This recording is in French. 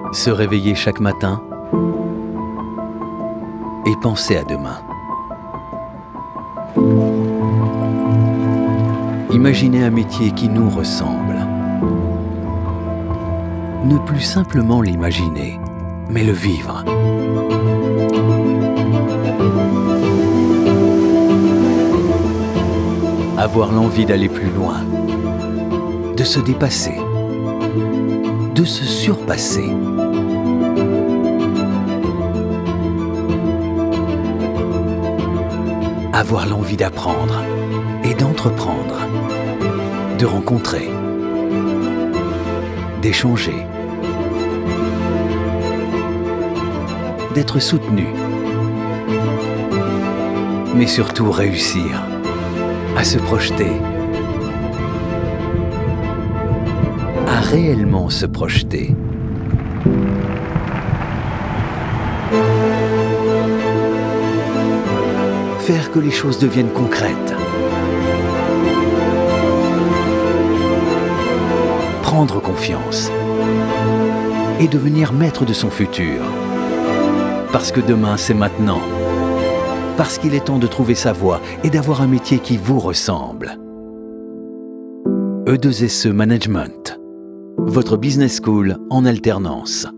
Se réveiller chaque matin et penser à demain. Imaginez un métier qui nous ressemble. Ne plus simplement l'imaginer, mais le vivre. Avoir l'envie d'aller plus loin, de se dépasser, de se surpasser. Avoir l'envie d'apprendre et d'entreprendre, de rencontrer, d'échanger, d'être soutenu, mais surtout réussir à se projeter, à réellement se projeter. Faire que les choses deviennent concrètes. Prendre confiance et devenir maître de son futur. Parce que demain, c'est maintenant. Parce qu'il est temps de trouver sa voie et d'avoir un métier qui vous ressemble. E2SE Management, votre business school en alternance.